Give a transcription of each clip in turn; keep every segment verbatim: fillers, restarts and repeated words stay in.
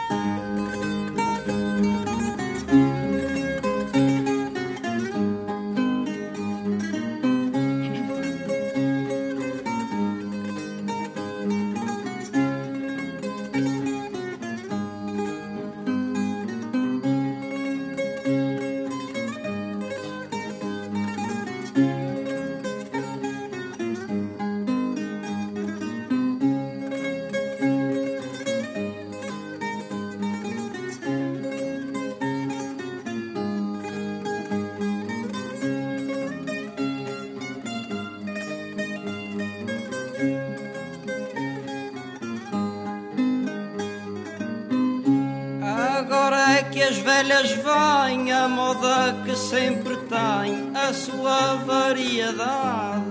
Que as velhas vêm, a moda que sempre tem a sua variedade.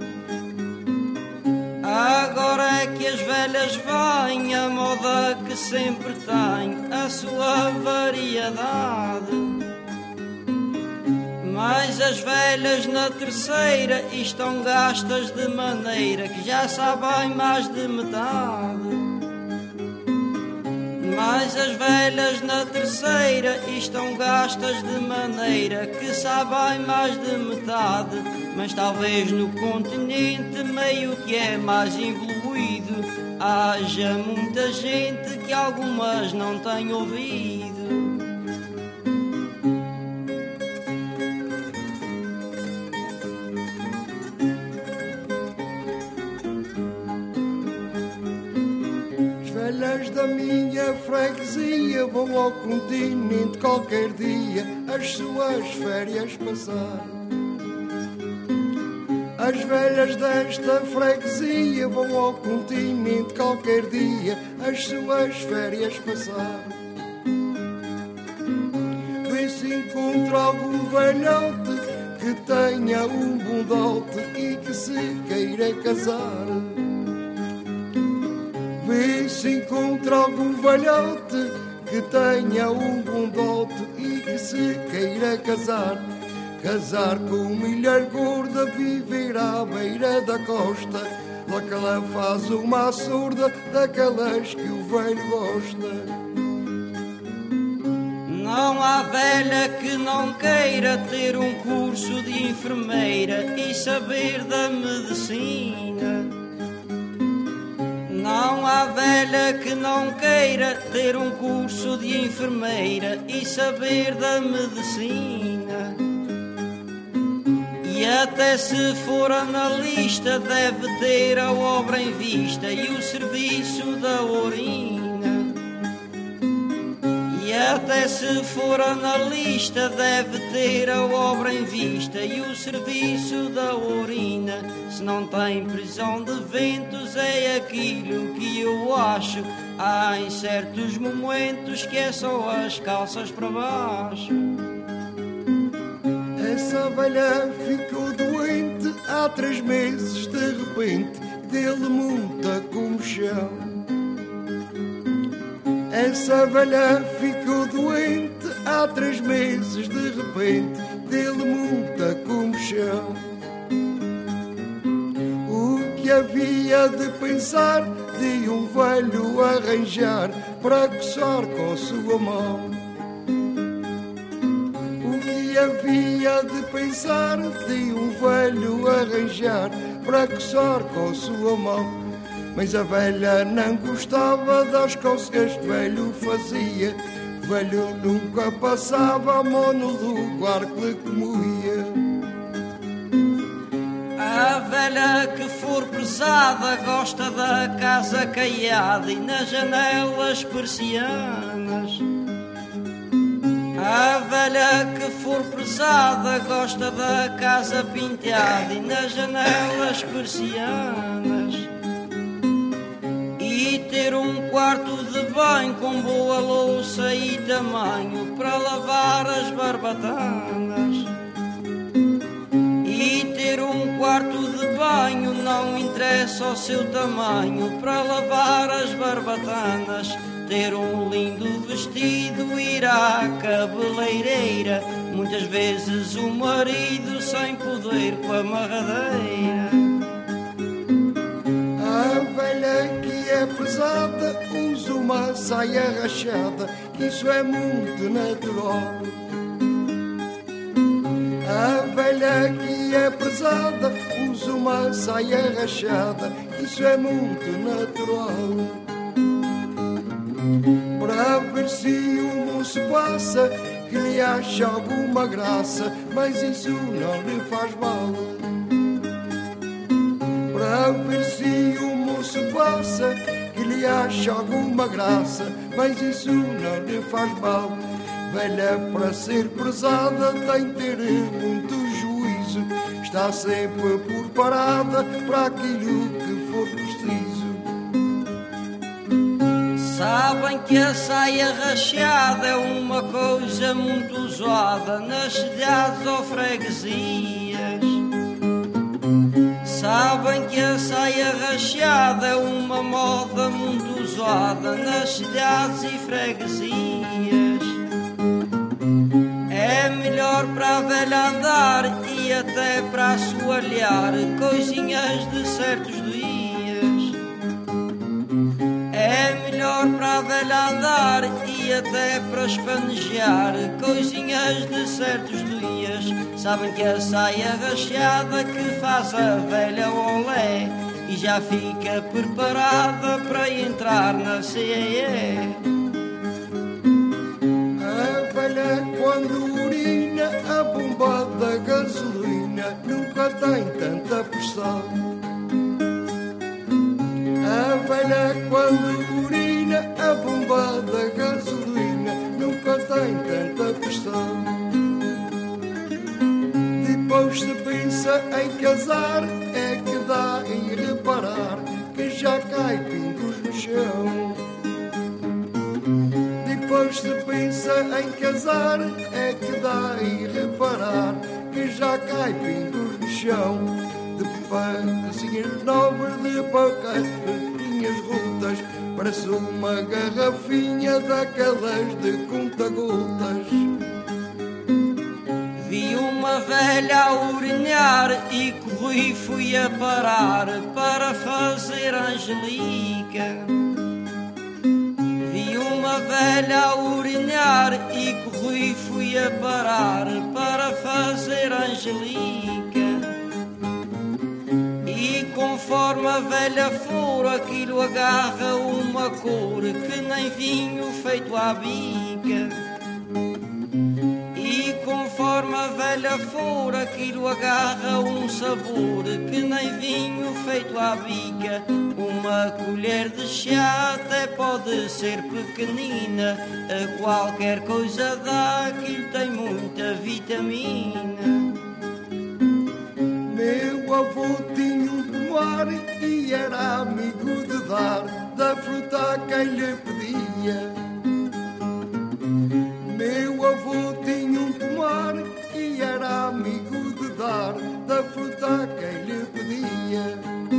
Agora é que as velhas vêm, a moda que sempre tem a sua variedade. Mas as velhas na terceira estão gastas de maneira que já sabem mais de metade. Mas as velhas na terceira estão gastas de maneira que sabem mais de metade. Mas talvez no continente meio que é mais evoluído haja muita gente que algumas não têm ouvido. Da minha freguesia vão ao continente qualquer dia as suas férias passar. As velhas desta freguesia vão ao continente qualquer dia as suas férias passar. Vê se encontra algum velhote que tenha um bom dote e que se queira casar. Vê se encontra algum velhote que tenha um bom dote e que se queira casar. Casar com mulher gorda, viver à beira da costa, lá que ela faz uma surda daquelas que o velho gosta. Não há velha que não queira ter um curso de enfermeira e saber da medicina. Não há velha que não queira ter um curso de enfermeira e saber da medicina. E até se for analista deve ter a obra em vista e o serviço da urina. E até se for analista deve ter a obra em vista e o serviço da urina. Se não tem prisão de ventos é aquilo que eu acho. Há em certos momentos que é só as calças para baixo. Essa velha ficou doente há três meses, de repente dele muita comichão. Essa velha ficou doente há três meses, de repente dele muita comichão. O que havia de pensar de um velho arranjar para coçar com sua mão? O que havia de pensar de um velho arranjar para coçar com sua mão? Mas a velha não gostava das cócegas que o velho fazia. O velho nunca passava a mão no lugar que lhe comovia. A velha que for pesada gosta da casa caiada e nas janelas persianas. A velha que for pesada gosta da casa pintada e nas janelas persianas. E ter um quarto de banho com boa louça e tamanho para lavar as barbatanas. E ter um quarto de banho não interessa o seu tamanho para lavar as barbatanas. Ter um lindo vestido, ir à cabeleireira, muitas vezes o marido sem poder com a amarradeira. A velha que é pesada usa uma saia rachada, que isso é muito natural. A velha que é pesada usa uma saia rachada, isso é muito natural. Para ver se o moço passa, que lhe acha alguma graça, mas isso não lhe faz mal. Para ver se o moço passa, que lhe acha alguma graça, mas isso não lhe faz mal. Velha, para ser prezada, tem de ter muito juízo, está sempre preparada para aquilo que for preciso. Sabem que a saia rachada é uma coisa muito usada nas cidades ou freguesias. Sabem que a saia rachada é uma moda muito usada nas cidades e freguesias. É melhor para a velha andar e até para assoalhar coisinhas de certos dias. É melhor para a velha andar e até para espanejar coisinhas de certos dias. Sabem que a saia rachada que faz a velha olé e já fica preparada para entrar na C E E. A velha quando urina, a bomba da gasolina nunca tem tanta pressão. A velha quando urina, a bomba da gasolina nunca tem tanta pressão. Depois se pensa em casar, é que dá em reparar que já cai pingos no chão. Depois se pensa em casar, é que dá em reparar que já cai pingos no chão. De pacozinhas novas, de pacozinhas rotas, parece uma garrafinha daquelas de conta-gotas. Vi uma velha a urinhar e corri e fui a parar para fazer Angelica. Vi uma velha a urinhar e corri e fui a parar para fazer Angelica. E conforme a velha for, aquilo agarra uma cor que nem vinho feito à bica. E conforme a velha for, aquilo agarra um sabor que nem vinho feito à bica. Uma colher de chá até pode ser pequenina, a qualquer coisa dá, aquilo tem muita vitamina. Meu avô tinha um pomar e era amigo de dar da fruta a quem lhe pedia. Meu avô tinha um pomar e era amigo de dar da fruta a quem lhe pedia.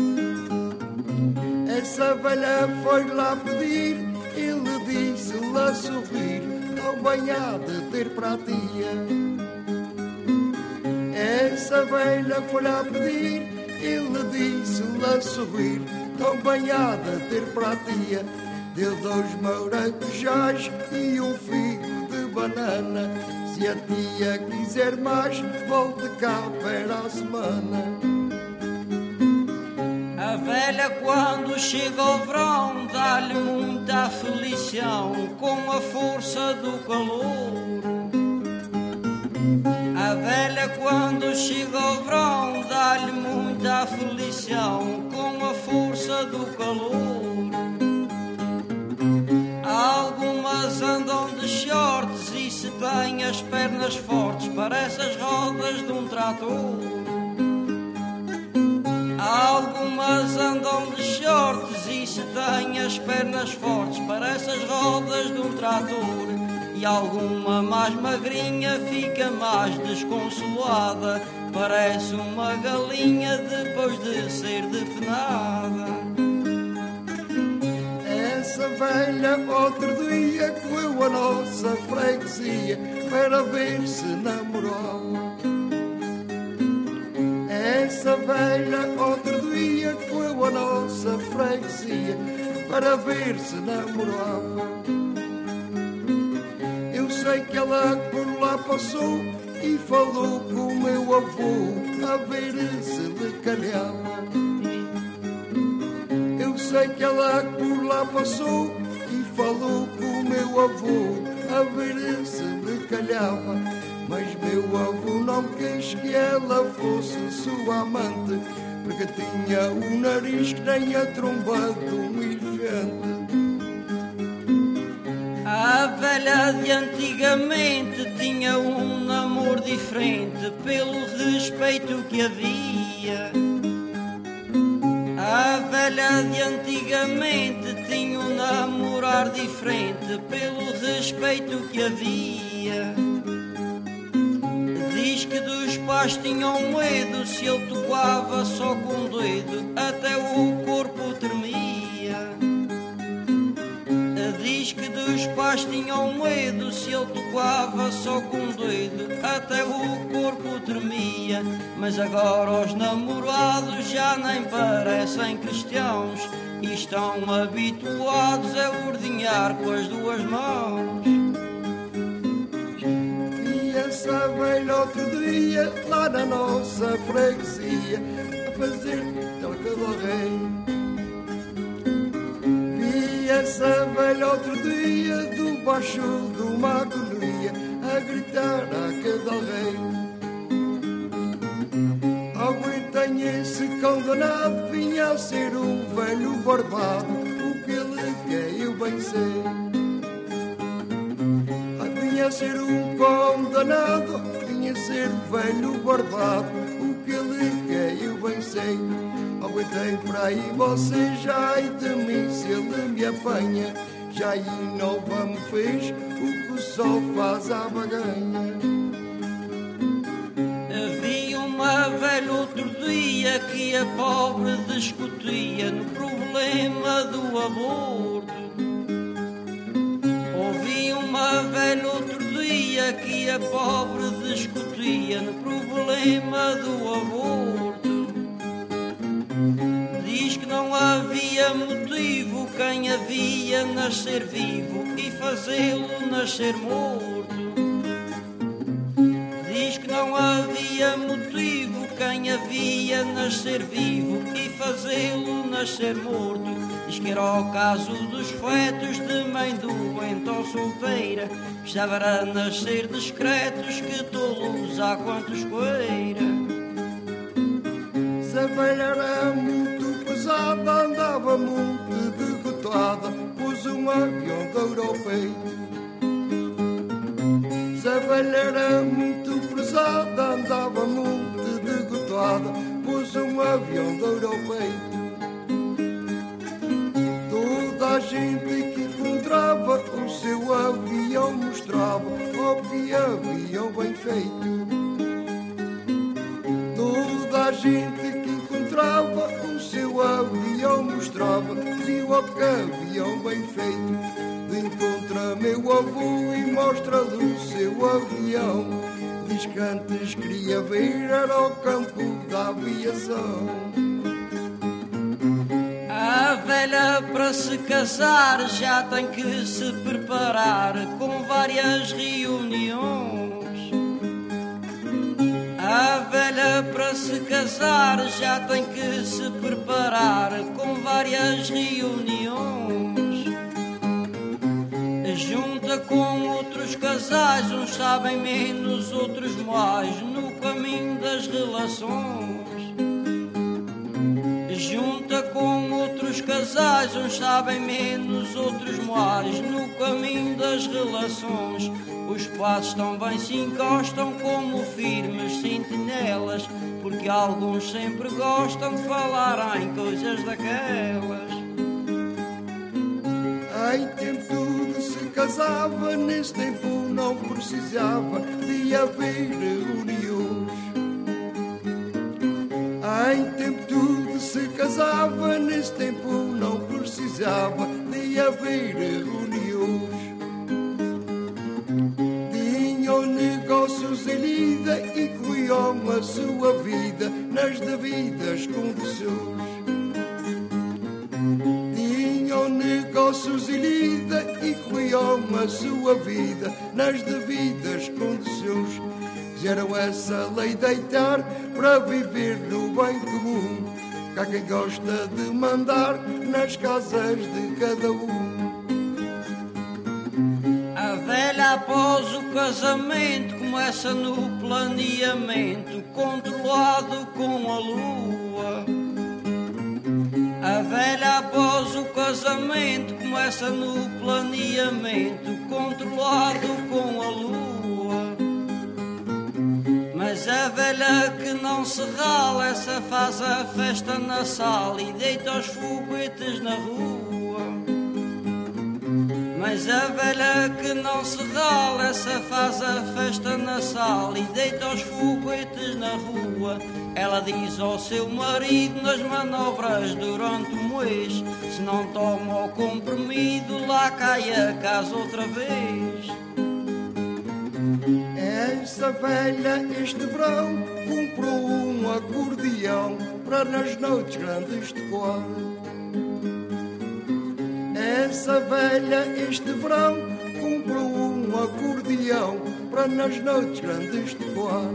Essa velha foi lá pedir, ele disse-lhe a sorrir, não bem há de ter para a tia. Essa velha foi lá pedir, ele disse-lhe a sorrir, não bem há de ter para a tia. Deu dois maracujás e um figo de banana. Se a tia quiser mais, volte cá para a semana. A velha quando chega ao verão dá-lhe muita aflição com a força do calor. A velha quando chega ao verão dá-lhe muita aflição com a força do calor. Algumas andam de shorts e se têm as pernas fortes parece as rodas de um trator. Algumas andam de shorts e se têm as pernas fortes parece as rodas de um trator. E alguma mais magrinha fica mais desconsolada, parece uma galinha depois de ser depenada. Essa velha outro dia correu a nossa freguesia para ver se namorava. Essa velha outro dia correu a nossa freguesia para ver se namorava. Eu sei que ela por lá passou e falou com o meu avô a ver se lhe calhava. Eu sei que ela por lá passou e falou com o meu avô a ver se lhe calhava. Mas meu avô não quis que ela fosse sua amante, porque tinha o nariz que nem a tromba de um elefante. A velha de antigamente tinha um namoro diferente pelo respeito que havia. A velha de antigamente tinha um namorar diferente pelo respeito que havia. Diz que dos pais tinham medo, se ele tocava só com o dedo, até o corpo tremia. Diz que dos pais tinham medo, se ele tocava só com o dedo, até o corpo tremia. Mas agora os namorados já nem parecem cristãos e estão habituados a ordenhar com as duas mãos. E essa velha outro dia, lá na nossa freguesia, a fazer troca do rei. Essa velha outro dia, do baixo de uma agonia, a gritar a cada rei. Aguentem esse condenado, vinha a ser um velho barbado, o que ele quer eu bem sei. Vinha a ser um condenado, vinha a ser um velho barbado, o que ele quer eu bem sei. Aguentei por aí, você já e de mim, se ele me apanha, já e nova me fez o que o sol faz à baganha. Vi uma velha outro dia que a pobre discutia no problema do aborto. Ouvi uma velha outro dia que a pobre discutia no problema do aborto. Diz que não havia motivo quem havia nascer vivo e fazê-lo nascer morto. Diz que não havia motivo quem havia nascer vivo e fazê-lo nascer morto. Diz que era o caso dos fetos de mãe doente ou solteira, que estava a nascer discretos, que tolos há quantos queira. Se a velha era muito pesada, andava muito degotada, pôs um avião de ouro ao peito. Se a velha era muito pesada, andava muito degotada, pôs um avião de ouro ao peito. Toda a gente que encontrava o seu avião mostrava, oh que avião bem feito. Toda a gente que encontrava o seu avião mostrava, dizia oh que avião bem feito. Encontra meu avô e mostra-lhe o seu avião, diz que antes queria ver era o campo da aviação. A velha para se casar já tem que se preparar com várias reuniões. A velha para se casar já tem que se preparar com várias reuniões. Junta com outros casais, uns sabem menos, outros mais, no caminho das relações. Junta com outros casais, uns sabem menos, outros mais, no caminho das relações. Os passos também se encostam como firmes sentinelas, porque alguns sempre gostam de falar em coisas daquelas. Em tempo tudo se casava, nesse tempo não precisava de haver reuniões. Em tempo tudo se casava, nesse tempo não precisava de haver reuniões. Tinham negócios em lida e corriam a sua vida nas devidas condições. Tinham vida e corriam a sua vida nas devidas condições. Fizeram essa lei deitar para viver no bem comum. Cá quem gosta de mandar nas casas de cada um. A velha após o casamento começa no planeamento controlado com a lua. A velha após o casamento começa no planeamento controlado com a lua. Mas a velha que não se rala, essa faz a festa na sala e deita os foguetes na rua. Mas a velha que não se rala, essa faz a festa na sala e deita os foguetes na rua. Ela diz ao seu marido nas manobras durante um mês: se não toma o comprimido, lá cai a casa outra vez. Essa velha este verão comprou um acordeão para nas noites grandes tocar. Essa velha este verão comprou um acordeão para nas noites grandes tocar.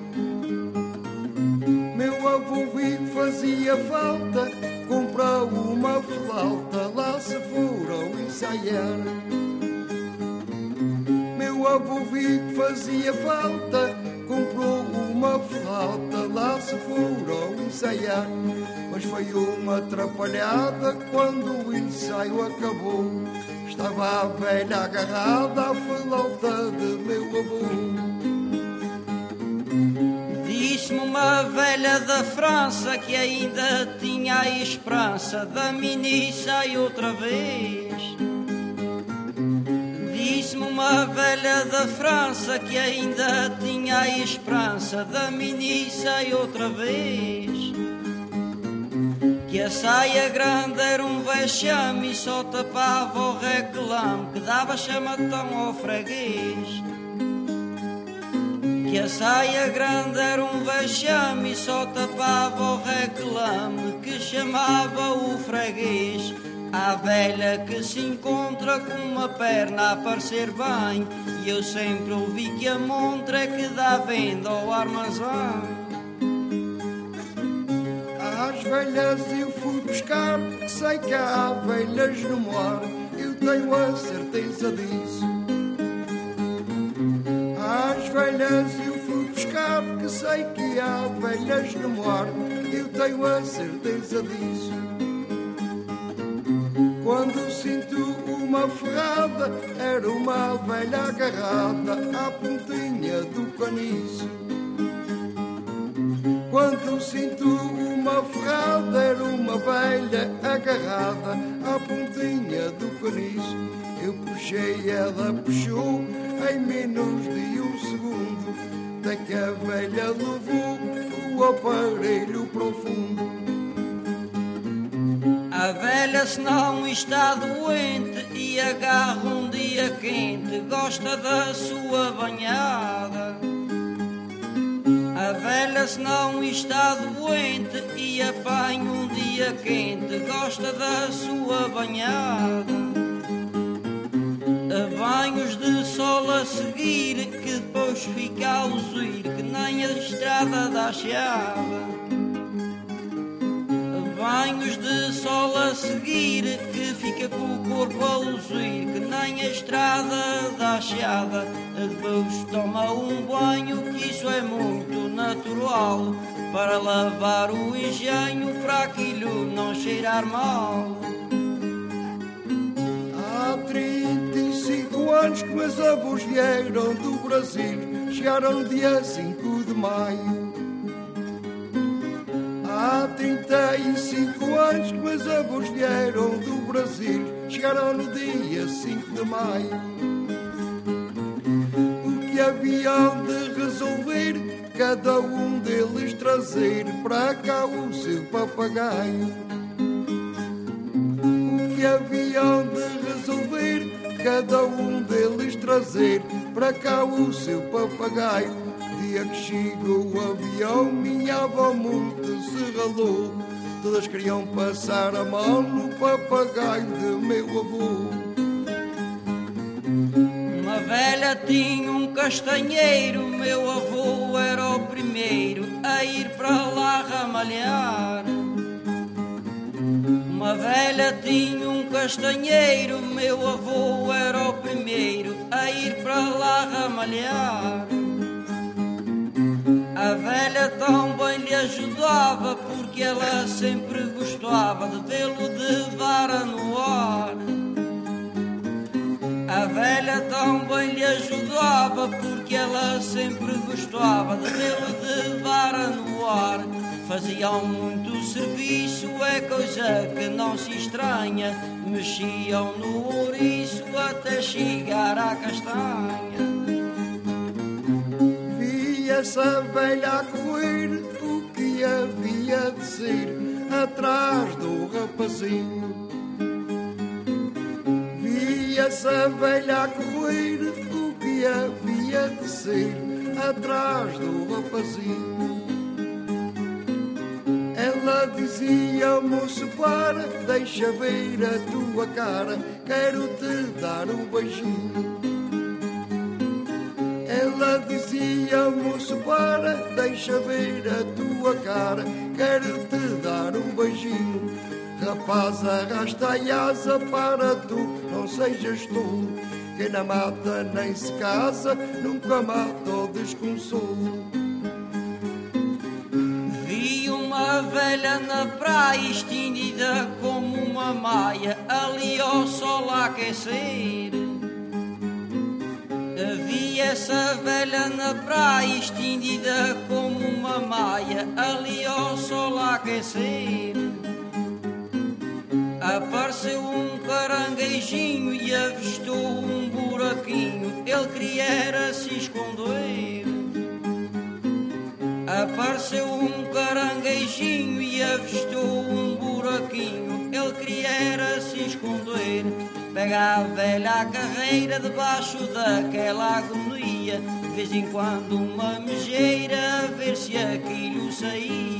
Meu avô vi que fazia falta comprar uma flauta, lá se foram ensaiar. Meu avô vi que fazia falta comprou uma flauta, lá se foram ensaiar. Mas foi uma atrapalhada quando o ensaio acabou. Estava a velha agarrada à flauta de meu avô. Disse-me uma velha da França que ainda tinha a esperança da missa e outra vez. Disse-me uma velha da França que ainda tinha a esperança da missa e outra vez. Que a saia grande era um vexame e só tapava o reclame que dava chamatão ao freguês. Que a saia grande era um vexame e só tapava o reclame que chamava o freguês. Há velha que se encontra com uma perna a parecer bem, e eu sempre ouvi que a montra é que dá venda ao armazém. Às velhas eu fui buscar, sei que há velhas no mar, eu tenho a certeza disso. Às velhas eu fui buscar, que sei que há velhas no mar, eu tenho a certeza disso. Quando sinto uma ferrada, era uma velha agarrada à pontinha do caniço. Quando sinto uma ferrada, era uma velha agarrada à pontinha do caniço. Eu puxei, ela puxou, em menos de um segundo, até que a velha levou o aparelho profundo. A velha se não está doente e agarra um dia quente, gosta da sua banhada. A velha se não está doente e apanha um dia quente, gosta da sua banhada. A banhos de sol a seguir, que depois fica a luzir, que nem a estrada da Chiada. Banhos de sol a seguir, que fica com o corpo a luzir, que nem a estrada da Chiada. Depois toma um banho, que isso é muito natural, para lavar o engenho, para aquilo não cheirar mal. Há trinta e cinco anos que meus avós vieram do Brasil, chegaram no dia cinco de maio. Há trinta e cinco anos que meus avós vieram do Brasil, chegaram no dia cinco de maio. O que haviam de resolver, cada um deles trazer para cá o seu papagaio. O que haviam de resolver, cada um deles trazer para cá o seu papagaio. Dia que chegou o avião, minha avó muito se ralou. Todas queriam passar a mão no papagaio de meu avô. tinha um castanheiro, meu avô era o primeiro a ir para lá ramalhar. Uma velha tinha um castanheiro, meu avô era o primeiro a ir para lá ramalhar. A velha também lhe ajudava, porque ela sempre gostava de vê-lo de vara no ar. A velha também lhe ajudava, porque ela sempre gostava de vê-lo de vara no ar. Faziam muito serviço, é coisa que não se estranha. Mexiam no ouriço até chegar à castanha. Vi essa velha a correr, o que havia de ser atrás do rapazinho. Vi essa velha a correr, o que havia de ser atrás do rapazinho. Ela dizia: moço, para, deixa ver a tua cara, quero te dar um beijinho. Ela dizia: moço, para, deixa ver a tua cara, quero te dar um beijinho. Rapaz, arrasta a asa para tu, não sejas tolo. Quem não mata nem se casa, nunca mata o desconsolo. Vi uma velha na praia, estendida como uma maia, ali ao sol a aquecer. Vi essa velha na praia, estendida como uma maia, ali ao sol a aquecer. Apareceu um caranguejinho e avistou um buraquinho, ele queria era se esconder. Apareceu um caranguejinho e avistou um buraquinho, ele queria era se esconder. Pega a velha à carreira debaixo daquela agonia, de vez em quando uma mejeira a ver se aquilo saía.